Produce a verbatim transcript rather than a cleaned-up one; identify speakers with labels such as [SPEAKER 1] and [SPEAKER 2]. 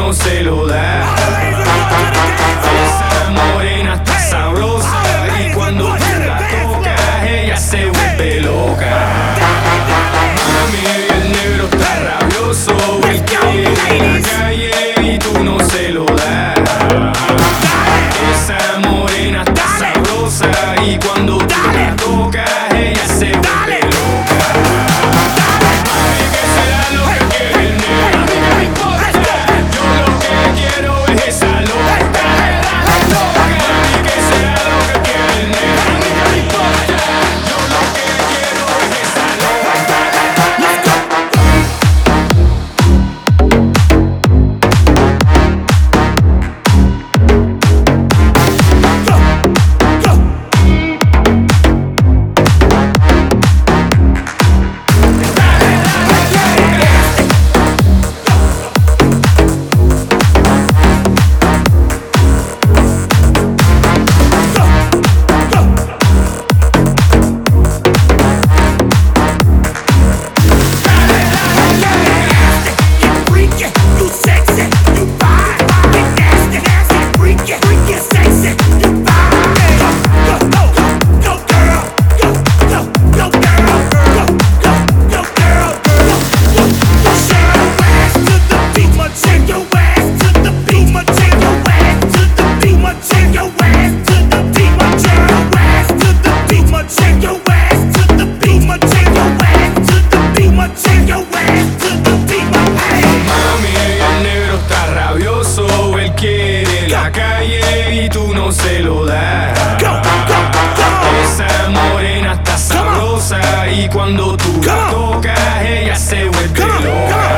[SPEAKER 1] no se lo das. Esa morena está sabrosa y cuando tú la tocas ella se vuelve loca. Mami, el negro está rabioso, él quiere en la calle y tú no se lo das. Esa morena está sabrosa y cuando tú la tocas ella se vuelve loca. Mami, ¿qué será lo que quiere el negro? A mí no me importa, yo lo que quiero es esa loca. Mami, ¿qué será lo que quiere el negro? A mí no me importa, yo lo que quiero es esa loca. La calle y tú no se lo das. Esa morena está sabrosa y cuando tú la tocas ella se vuelve loca.